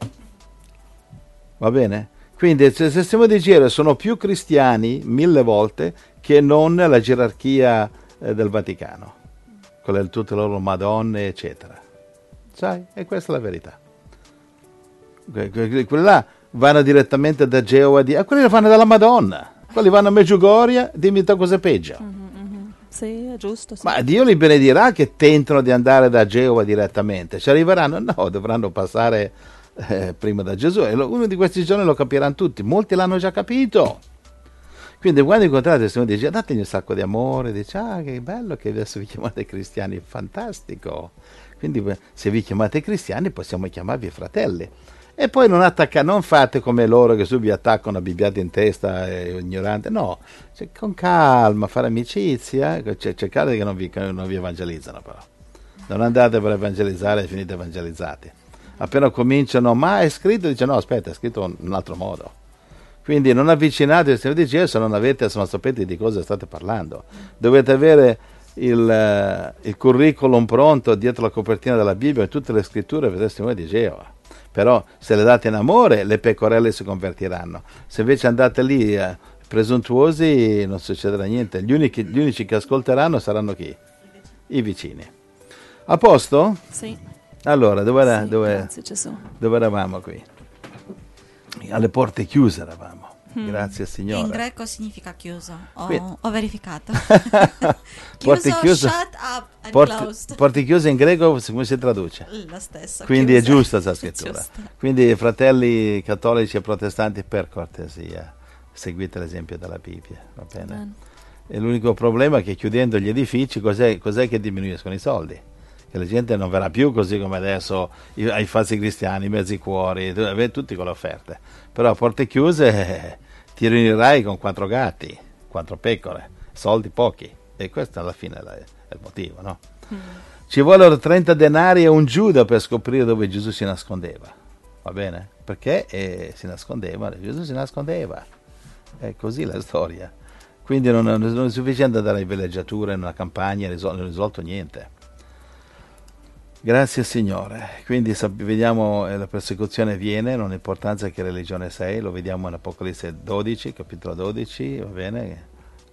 S2: Va bene? Quindi il sistema di giro sono più cristiani 1000 volte che non la gerarchia del Vaticano, con tutte le loro madonne, eccetera. Sai? E questa è la verità. Quelli là vanno direttamente da Geova, quelli vanno dalla Madonna, quelli vanno a Medjugorje, dimmi te cosa è peggio.
S1: Sì, è giusto. Sì.
S2: Ma Dio li benedirà che tentano di andare da Geova direttamente. Ci arriveranno? No, dovranno passare prima da Gesù. E uno di questi giorni lo capiranno tutti. Molti l'hanno già capito. Quindi quando incontrate il Signore dice dategli un sacco di amore, dice che bello che adesso vi chiamate cristiani, fantastico. Quindi se vi chiamate cristiani possiamo chiamarvi fratelli. E poi non fate come loro che subito attaccano a bibbiate in testa ignorante, no, cioè, con calma, fare amicizia, cercate che non vi evangelizzano però, non andate per evangelizzare e finite evangelizzati, appena cominciano, ma è scritto, dice no aspetta, è scritto in un altro modo, quindi non avvicinatevi al Signore di Gesù se non sapete di cosa state parlando, dovete avere il curriculum pronto dietro la copertina della Bibbia e tutte le scritture per il Signore di Geova. Però se le date in amore le pecorelle si convertiranno, se invece andate lì presuntuosi non succederà niente, gli unici che ascolteranno saranno chi? I vicini. A posto?
S1: Sì.
S2: Allora,
S1: Sì, grazie Gesù.
S2: Dove eravamo qui? Alle porte chiuse eravamo. Grazie Signore.
S3: In greco significa chiuso, ho verificato.
S2: Porte chiuse,
S3: shut up and closed.
S2: Porte chiuse in greco come si traduce?
S3: La stessa.
S2: Quindi
S3: chiusa.
S2: è giusta questa scrittura.
S3: Giusta.
S2: Quindi fratelli cattolici e protestanti, per cortesia, seguite l'esempio della Bibbia, va bene? E l'unico problema è che chiudendo gli edifici cos'è che diminuiscono i soldi? Che la gente non verrà più così come adesso ai falsi cristiani, i mezzi cuori, tutti con le offerte. Però a porte chiuse ti riunirai con 4 gatti, 4 pecore, soldi pochi. E questo alla fine è il motivo, no? Ci vollero 30 denari e un Giuda per scoprire dove Gesù si nascondeva, va bene? Perché si nascondeva, Gesù si nascondeva. È così la storia. Quindi non è sufficiente andare in villeggiatura, in una campagna, non è risolto niente. Grazie Signore. Quindi vediamo la persecuzione viene, non ha importanza che religione sei, lo vediamo in Apocalisse 12, capitolo 12, va bene?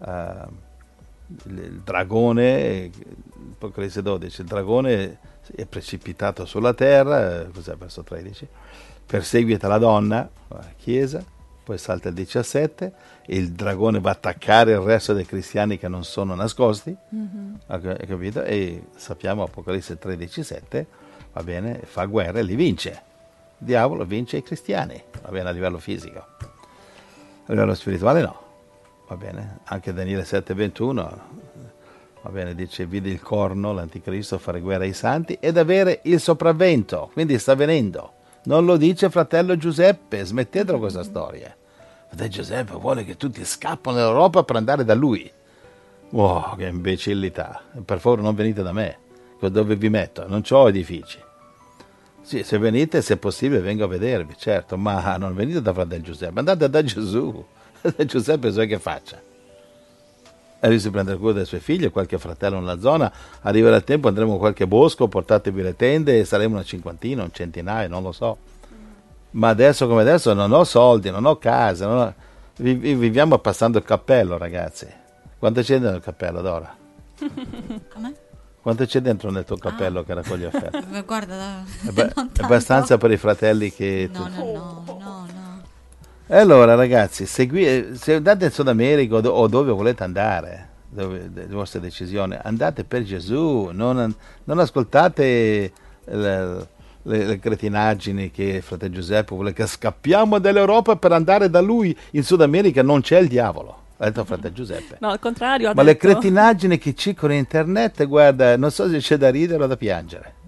S2: Il dragone, Apocalisse 12, il dragone è precipitato sulla terra, cos'è verso 13? Perseguita la donna, la Chiesa, poi salta il 17 e il dragone va a attaccare il resto dei cristiani che non sono nascosti, hai capito? E sappiamo Apocalisse 13:7, va bene, fa guerra e li vince. Il diavolo vince i cristiani, va bene, a livello fisico. A livello spirituale no, va bene. Anche Daniele 7:21, va bene, dice vide il corno, l'anticristo, fare guerra ai santi ed avere il sopravvento, quindi sta venendo. Non lo dice fratello Giuseppe, smettetela questa storia. Fratello Giuseppe vuole che tutti scappano dall'Europa per andare da lui. Wow, che imbecillità. Per favore non venite da me, dove vi metto? Non c'ho edifici. Sì, se venite, se è possibile, vengo a vedervi, certo, ma non venite da fratello Giuseppe, andate da Gesù. Giuseppe so che faccia. E lui si prende il cura dei suoi figli, qualche fratello nella zona, arriverà il tempo, andremo a qualche bosco, portatevi le tende e saremo una cinquantina, un centinaio, non lo so. Ma adesso come adesso non ho soldi, non ho casa, viviamo passando il cappello, ragazzi. Quanto c'è dentro il cappello, Dora?
S3: Come?
S2: Quanto c'è dentro nel tuo cappello che raccoglie offerte?
S3: Guarda,
S2: è abbastanza per i fratelli che...
S3: No.
S2: E allora ragazzi, se andate in Sud America o dove volete andare, le vostre decisioni, andate per Gesù, non ascoltate le cretinaggini che fratello Giuseppe vuole che scappiamo dall'Europa per andare da lui. In Sud America non c'è il diavolo, ha detto fratello Giuseppe.
S1: No, al contrario,
S2: ma le cretinaggini che circolano in internet, guarda, non so se c'è da ridere o da piangere.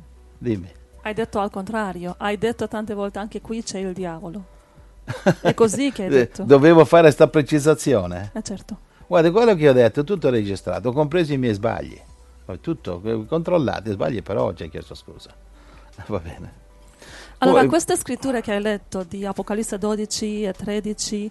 S2: Dimmi.
S1: Hai detto al contrario, hai detto tante volte anche qui c'è il diavolo. È così che hai detto.
S2: Dovevo fare questa precisazione?
S1: Certo.
S2: Guarda, quello che ho detto, tutto registrato, compreso i miei sbagli. Tutto, controllate, sbagli per oggi, hai chiesto scusa. Va bene.
S1: Allora, queste scritture che hai letto di Apocalisse 12 e 13,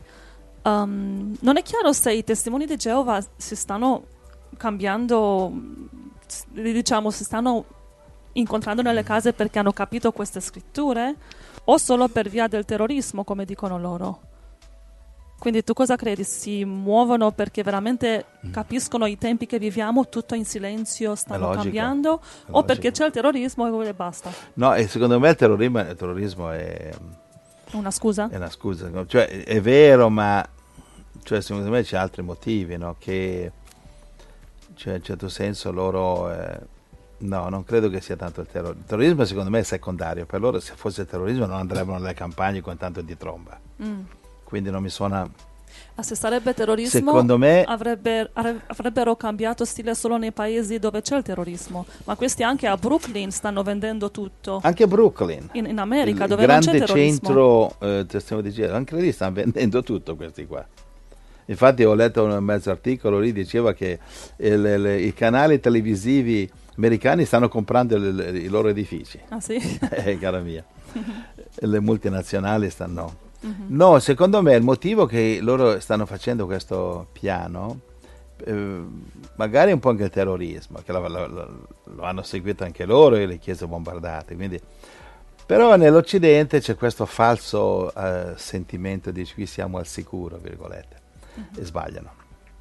S1: non è chiaro se i testimoni di Geova si stanno cambiando, diciamo, si stanno incontrando nelle case perché hanno capito queste scritture o solo per via del terrorismo, come dicono loro. Quindi tu cosa credi? Si muovono perché veramente capiscono i tempi che viviamo, tutto in silenzio, stanno cambiando, o perché c'è il terrorismo e basta?
S2: No, e secondo me il terrorismo è
S1: una scusa?
S2: È una scusa, cioè è vero, ma cioè, secondo me c'è altri motivi, no? Che cioè, in un certo senso loro no, non credo che sia tanto il terrorismo. Il terrorismo secondo me è secondario, per loro se fosse il terrorismo non andrebbero nelle campagne con tanto di tromba. Quindi non mi suona.
S1: Se sarebbe terrorismo,
S2: secondo me
S1: avrebbero cambiato stile solo nei paesi dove c'è il terrorismo, ma questi anche a Brooklyn stanno vendendo tutto.
S2: Anche a Brooklyn,
S1: in America, dove non c'è terrorismo,
S2: grande centro testimone di Geova, anche lì stanno vendendo tutto questi qua. Infatti ho letto un mezzo articolo, lì diceva che i canali televisivi americani stanno comprando i loro edifici.
S1: Ah sì?
S2: Cara mia. Le multinazionali stanno. No, secondo me il motivo che loro stanno facendo questo piano, magari un po' anche il terrorismo, che lo hanno seguito anche loro e le chiese bombardate, quindi. Però nell'Occidente c'è questo falso sentimento di qui siamo al sicuro, virgolette, e sbagliano.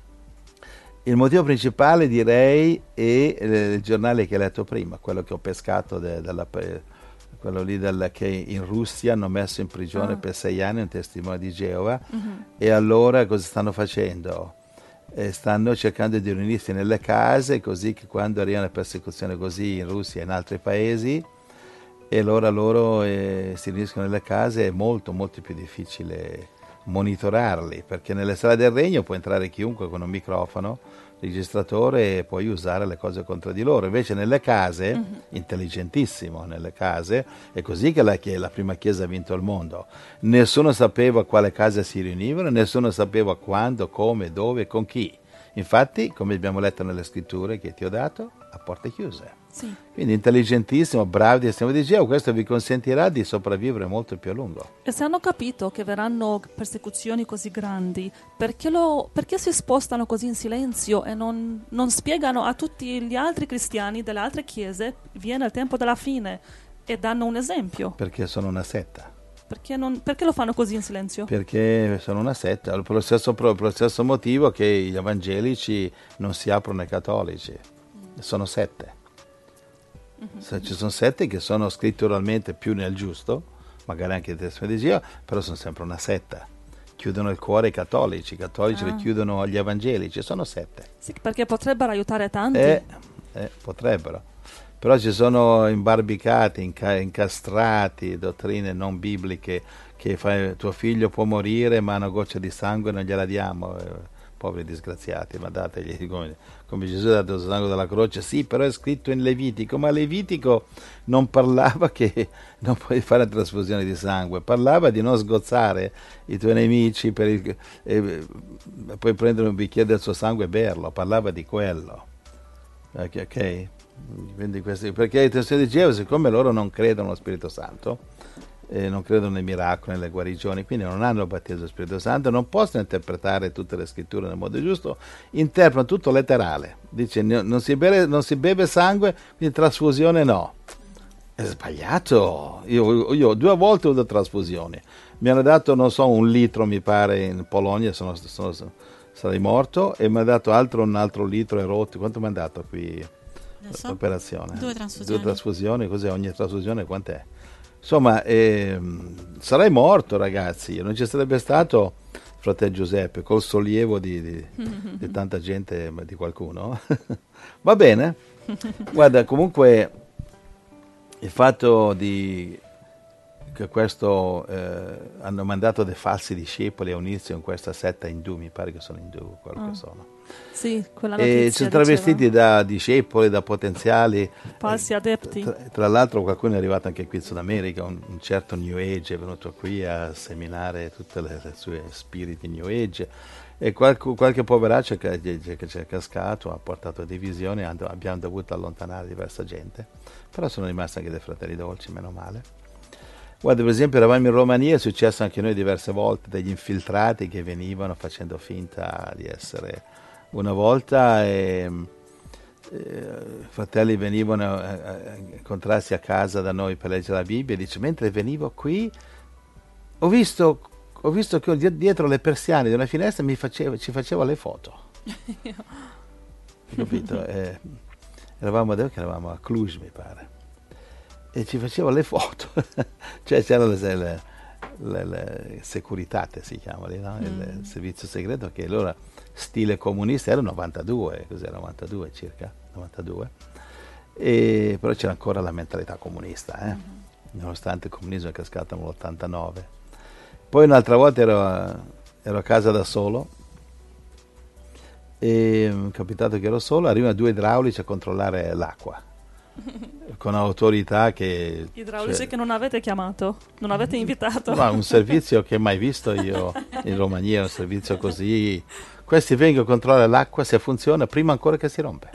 S2: Il motivo principale direi è il giornale che hai letto prima, quello che ho pescato quello lì che in Russia hanno messo in prigione per 6 anni un testimone di Geova. E allora cosa stanno facendo? Stanno cercando di riunirsi nelle case, così che quando arriva una persecuzione così in Russia e in altri paesi, e allora loro si riuniscono nelle case, è molto molto più difficile monitorarli, perché nelle sale del regno può entrare chiunque con un microfono, registratore, e puoi usare le cose contro di loro. Invece nelle case, intelligentissimo, nelle case, è così che la prima chiesa ha vinto il mondo. Nessuno sapeva a quale casa si riunivano, nessuno sapeva quando, come, dove, con chi. Infatti, come abbiamo letto nelle scritture che ti ho dato, a porte chiuse.
S1: Sì.
S2: Quindi intelligentissimo, bravi testimoni di Geova, questo vi consentirà di sopravvivere molto più a lungo.
S1: E se hanno capito che verranno persecuzioni così grandi, perché si spostano così in silenzio e non spiegano a tutti gli altri cristiani delle altre chiese, viene il tempo della fine, e danno un esempio?
S2: Perché sono una setta.
S1: Perché lo fanno così in silenzio?
S2: Perché sono una setta, per lo stesso motivo che gli evangelici non si aprono ai cattolici, sono sette. Ci sono sette che sono scritturalmente più nel giusto, magari anche il testimone di Geova, però sono sempre una setta. Chiudono il cuore ai cattolici, i cattolici li chiudono agli evangelici, sono sette.
S1: Sì, perché potrebbero aiutare tanti.
S2: Potrebbero. Però ci sono imbarbicati, incastrati, dottrine non bibliche, che tuo figlio può morire ma una goccia di sangue non gliela diamo. Poveri disgraziati, ma dategli come Gesù ha dato il sangue dalla croce. Sì, però è scritto in Levitico, ma Levitico non parlava che non puoi fare trasfusione di sangue, parlava di non sgozzare i tuoi nemici poi prendere un bicchiere del suo sangue e berlo, parlava di quello. Ok? Quindi perché i testimoni di Geova, siccome loro non credono allo Spirito Santo, non credono nei miracoli, nelle guarigioni, quindi non hanno il battesimo dello Spirito Santo, non possono interpretare tutte le scritture nel modo giusto, interpretano tutto letterale. Dice non si beve sangue, quindi trasfusione no. È sbagliato. Io 2 volte ho avuto trasfusioni. Mi hanno dato, non so, 1 litro mi pare in Polonia, sarei morto, e mi ha dato un altro litro e rotto. Quanto mi hanno dato qui l'operazione?
S3: 2 trasfusioni.
S2: 2 trasfusioni, cos'è ogni trasfusione? Quant'è? Insomma, sarei morto, ragazzi. Non ci sarebbe stato fratello Giuseppe col sollievo di tanta gente, di qualcuno. Va bene. Guarda, comunque il fatto che questo hanno mandato dei falsi discepoli a unirsi con questa setta indù, mi pare che sono indù quello che sono.
S1: Sì, quella
S2: E
S1: notizia
S2: ci sono travestiti
S1: diceva.
S2: da discepoli, da potenziali.
S1: Falsi adepti.
S2: Tra l'altro qualcuno è arrivato anche qui in Sud America, un certo New Age è venuto qui a seminare tutte le sue spiriti New Age, e qualche poveraccio che ci è cascato, ha portato divisioni, abbiamo dovuto allontanare diversa gente, però sono rimasti anche dei fratelli dolci, meno male. Guarda, per esempio eravamo in Romania, è successo anche noi diverse volte, degli infiltrati che venivano facendo finta di essere. Una volta i fratelli venivano a incontrarsi a casa da noi per leggere la Bibbia, e dice: mentre venivo qui ho visto che dietro le persiane di una finestra ci faceva le foto. Capito? Eravamo a Cluj, mi pare, e ci faceva le foto. Cioè c'erano le Securitate, si chiama lì, no? Il servizio segreto, che allora stile comunista era 92, cos'era, 92 circa, 92, però c'era ancora la mentalità comunista, nonostante il comunismo è cascato nell'89. Poi un'altra volta ero a casa da solo, e mi è capitato che ero solo, arrivano 2 idraulici a controllare l'acqua, con autorità che...
S1: Idraulici che non avete chiamato, non avete invitato.
S2: Ma un servizio che mai visto io in Romania, un servizio così. Questi vengono a controllare l'acqua, se funziona, prima ancora che si rompe.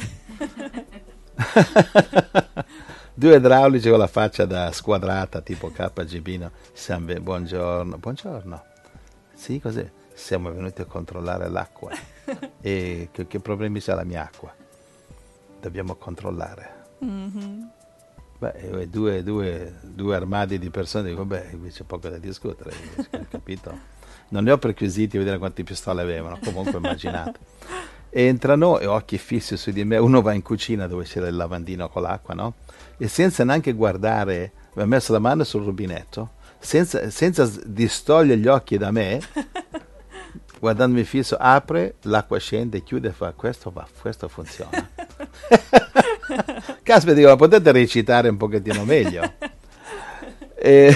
S2: 2 idraulici con la faccia da squadrata, tipo KGB, no? Buongiorno. Sì, cos'è? Siamo venuti a controllare l'acqua. E che problemi c'ha la mia acqua? Dobbiamo controllare. Mm-hmm. Beh, due armadi di persone, dico, qui c'è poco da discutere, capito? Non ne ho perquisiti a vedere quante pistole avevano, comunque immaginate. Entrano e occhi fissi su di me, uno va in cucina dove c'era il lavandino con l'acqua, no? E senza neanche guardare, mi ha messo la mano sul rubinetto, senza distogliere gli occhi da me, guardandomi fisso, apre, l'acqua scende, chiude e fa: questo funziona. Caspita, dico, ma potete recitare un pochettino meglio? E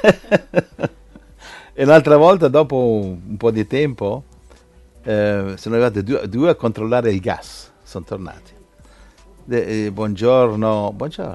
S2: un'altra volta, dopo un po' di tempo, sono arrivati due a controllare il gas, sono tornati. Buongiorno,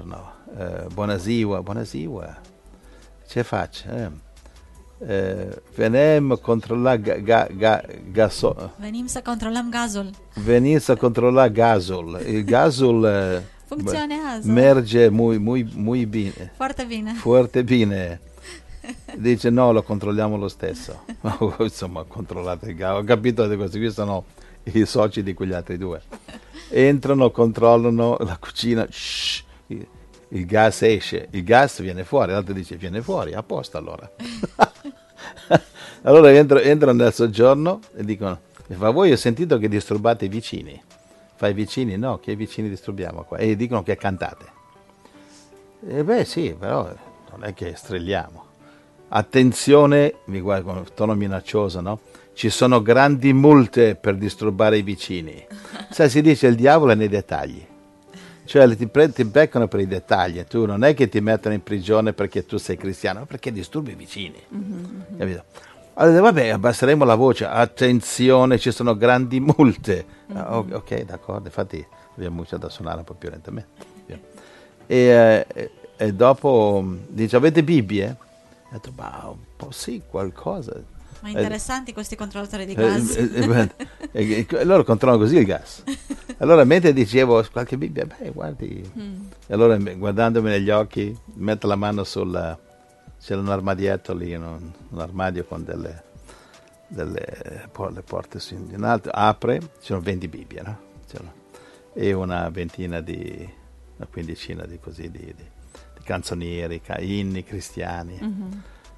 S2: buonasera, ce faccia? Venim a controllare gasul. Venisse a controllare gasul. Il gasul merge muy bene. Forte bene. Dice: no, lo controlliamo lo stesso. Insomma, controllate il gas. Ho capito che questi qui sono i soci di quegli altri 2. Entrano, controllano la cucina. Shh, il gas esce, il gas viene fuori. L'altro dice: viene fuori, a posto allora. Allora entrano nel soggiorno e dicono: ma voi ho sentito che disturbate i vicini. Fai vicini? No, che vicini disturbiamo qua? E dicono che cantate. E sì, però non è che strilliamo. Attenzione, mi guarda con tono minaccioso, no? Ci sono grandi multe per disturbare i vicini. Sai, si dice il diavolo è nei dettagli. Cioè ti beccano per i dettagli. Tu non è che ti mettono in prigione perché tu sei cristiano, ma perché disturbi i vicini. Mm-hmm. Capito? Allora, vabbè, abbasseremo la voce. Attenzione, ci sono grandi multe. Mm-hmm. Ok, d'accordo. Infatti abbiamo cominciato a suonare un po' più lentamente. E dopo dice: avete Bibbie? Ho detto: ma un po' sì, qualcosa.
S3: Ma interessanti questi controllatori di gas.
S2: Loro controllano così il gas. Allora mentre dicevo: qualche Bibbia? Guardi. E allora guardandomi negli occhi, metto la mano c'era un armadietto lì, un armadio con le porte in alto, apre, c'erano 20 Bibbie, no? E una quindicina di canzonieri, inni cristiani. Mm-hmm.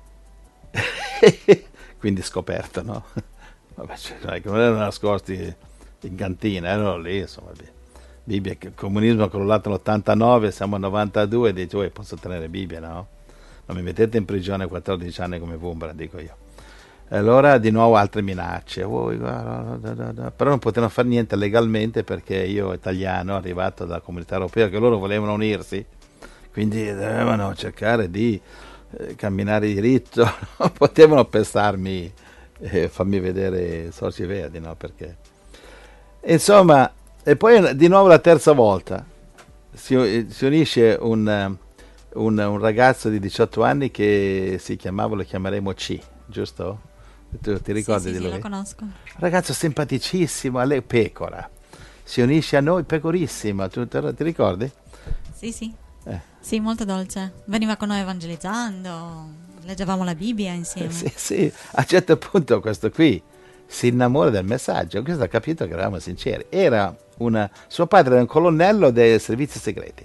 S2: Quindi scoperto, no? Vabbè, non erano nascosti in cantina, erano lì, insomma. Bibbia, il comunismo è crollato nell'89, siamo al 92, dice: posso tenere Bibbia, no? Non mi mettete in prigione 14 anni come Wumbra, dico io. E allora di nuovo altre minacce, però non potevano fare niente legalmente perché io, italiano, arrivato dalla comunità europea, che loro volevano unirsi, quindi dovevano cercare di camminare diritto, non potevano pestarmi e farmi vedere sorci verdi, no? Perché Insomma, e poi di nuovo la terza volta si unisce un ragazzo di 18 anni che lo chiameremo C, giusto? Tu ti ricordi
S3: sì,
S2: di lui?
S3: Sì, lo conosco.
S2: Ragazzo simpaticissimo, a lei pecora. Si unisce a noi, pecorissima, ti ricordi?
S3: Sì, sì. Sì, molto dolce. Veniva con noi evangelizzando, leggevamo la Bibbia insieme.
S2: Sì. A un certo punto questo qui si innamora del messaggio. Questo ha capito che eravamo sinceri. Suo padre era un colonnello dei servizi segreti.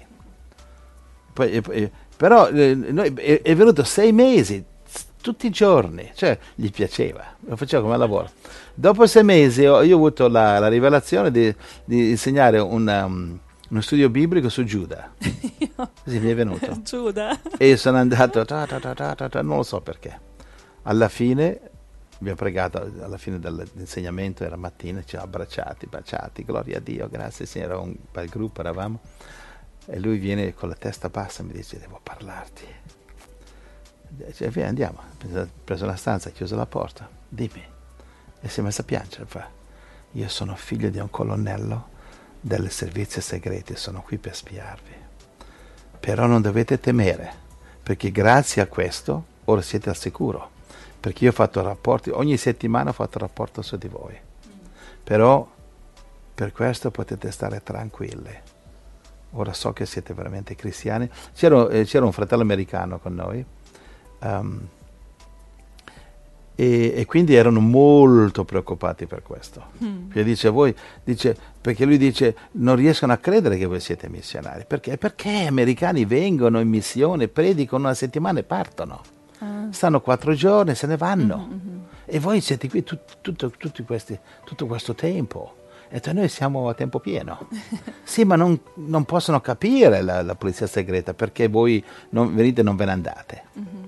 S2: Però è venuto 6 mesi, tutti i giorni, cioè gli piaceva, lo faceva come lavoro. Dopo 6 mesi io ho avuto la rivelazione di insegnare uno studio biblico su Giuda. Così mi è venuto.
S1: Giuda.
S2: E sono andato, non lo so perché. Alla fine abbiamo pregato, alla fine dell'insegnamento era mattina, ci siamo baciati, gloria a Dio, grazie Signore, era un bel gruppo eravamo. E lui viene con la testa bassa e mi dice: devo parlarti. Dice: via, andiamo. Ha preso una stanza, ha chiuso la porta. Dimmi. E si è messo a piangere. Fa: io sono figlio di un colonnello delle servizi segreti, sono qui per spiarvi. Però non dovete temere, perché grazie a questo ora siete al sicuro. Perché io ho fatto rapporti, ogni settimana ho fatto rapporto su di voi. Però per questo potete stare tranquilli. Ora so che siete veramente cristiani. C'era un fratello americano con noi e quindi erano molto preoccupati per questo. Perché lui dice: non riescono a credere che voi siete missionari. Perché? Perché americani vengono in missione, predicano una settimana e partono. Stanno 4 giorni, se ne vanno. E voi siete qui tutto questo tempo. E noi siamo a tempo pieno. Sì, ma non possono capire la polizia segreta perché voi venite e non ve ne andate.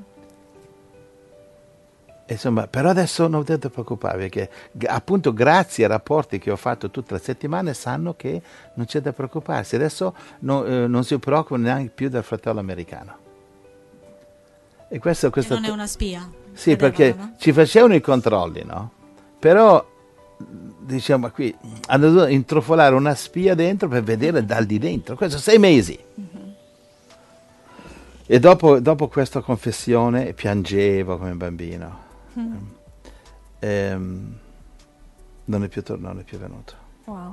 S2: Insomma, però adesso non dovete preoccuparvi, perché appunto grazie ai rapporti che ho fatto tutte le settimane sanno che non c'è da preoccuparsi. Adesso non si preoccupano neanche più del fratello americano. E questo
S3: non è una spia?
S2: Sì, perché ci facevano i controlli, no? Però diciamo qui hanno dovuto intrufolare una spia dentro per vedere dal di dentro. Questo 6 mesi. E dopo questa confessione piangevo come un bambino. Non è più venuto.
S1: Wow.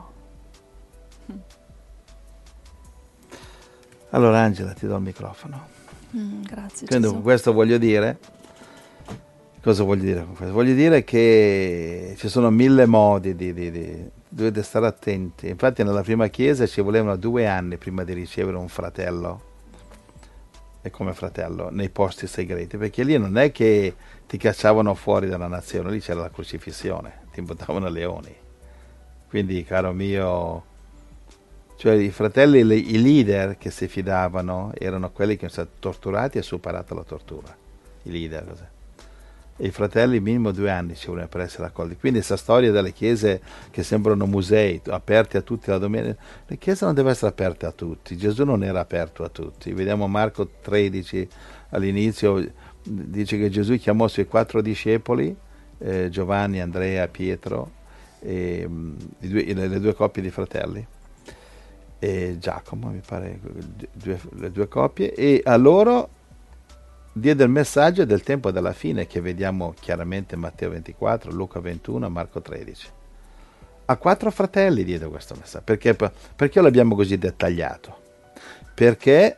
S2: Allora Angela, ti do il microfono.
S1: Grazie.
S2: Quindi
S1: Gesù.
S2: con questo voglio dire, cosa voglio dire con questo? Voglio dire che ci sono 1000 modi dovete stare attenti. Infatti nella prima chiesa ci volevano 2 anni prima di ricevere un fratello e come fratello nei posti segreti, perché lì non è che ti cacciavano fuori dalla nazione, lì c'era la crocifissione, ti buttavano a leoni. Quindi caro mio, cioè i fratelli, i leader che si fidavano erano quelli che sono stati torturati e superato la tortura, i leader così. E i fratelli minimo 2 anni ci volevano per essere accolti. Quindi questa storia delle chiese che sembrano musei aperti a tutti la domenica, le chiese non devono essere aperte a tutti. Gesù non era aperto a tutti. Vediamo Marco 13 all'inizio, dice che Gesù chiamò i suoi 4 discepoli, Giovanni, Andrea, Pietro, le 2 coppie di fratelli e Giacomo, mi pare, le 2 coppie, e a loro diede il messaggio del tempo della fine che vediamo chiaramente in Matteo 24, Luca 21, Marco 13. A 4 fratelli diede questo messaggio. Perché l'abbiamo così dettagliato? Perché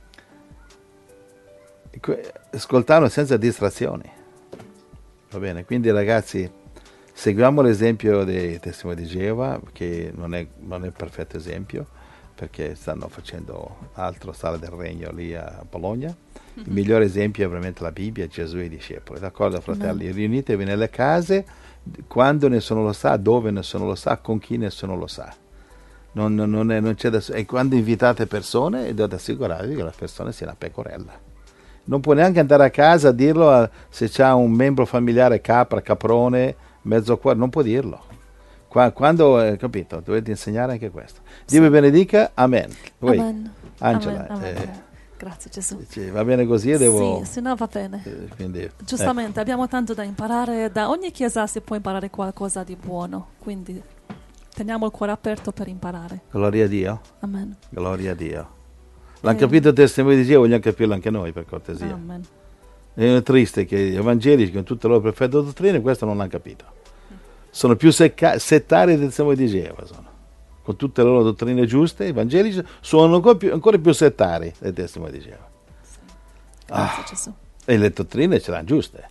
S2: ascoltavano senza distrazioni. Va bene? Quindi ragazzi, seguiamo l'esempio dei testimoni di Geova, che non è il perfetto esempio, perché stanno facendo altro, Sala del Regno lì a Bologna. Il migliore esempio è veramente la Bibbia, Gesù e i discepoli. D'accordo, fratelli? Riunitevi nelle case quando nessuno lo sa, dove nessuno lo sa, con chi nessuno lo sa. Non c'è e quando invitate persone, dovete assicurarvi che la persona sia una pecorella. Non può neanche andare a casa a dirlo se c'ha un membro familiare capra, caprone, mezzo cuore, non può dirlo. Quando, capito, dovete insegnare anche questo. Dio vi benedica, amen. Voi,
S1: Amen.
S2: Angela,
S1: Amen. Grazie Gesù.
S2: Va bene così? Devo...
S1: Sì, no, va bene.
S2: Quindi,
S1: Giustamente, abbiamo tanto da imparare, da ogni chiesa si può imparare qualcosa di buono, quindi teniamo il cuore aperto per imparare.
S2: Gloria a Dio.
S1: Amen.
S2: Gloria a Dio. L'hanno capito il testimone di Dio, vogliamo capirlo anche noi, per cortesia.
S1: Amen.
S2: È triste che gli evangelici, con tutte le loro perfette dottrine, questo non l'hanno capito. Sono più settari del testimone di Geova, sono. Con tutte le loro dottrine giuste, i evangelici sono ancora più settari del testimone di Geova.
S1: Grazie Gesù.
S2: E le dottrine ce l'hanno giuste.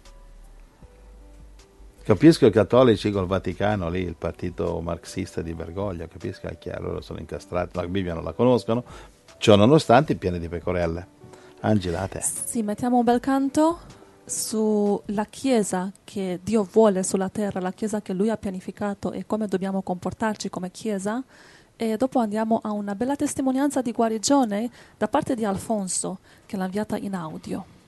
S2: Capisco i cattolici col Vaticano, lì il partito marxista di Bergoglio, capisco che loro sono incastrati, la Bibbia non la conoscono, ciò nonostante pieni di pecorelle. Angela, a te.
S1: Sì, mettiamo un bel canto sulla Chiesa che Dio vuole sulla terra, la Chiesa che Lui ha pianificato e come dobbiamo comportarci come Chiesa. E dopo andiamo a una bella testimonianza di guarigione da parte di Alfonso, che l'ha inviata in audio.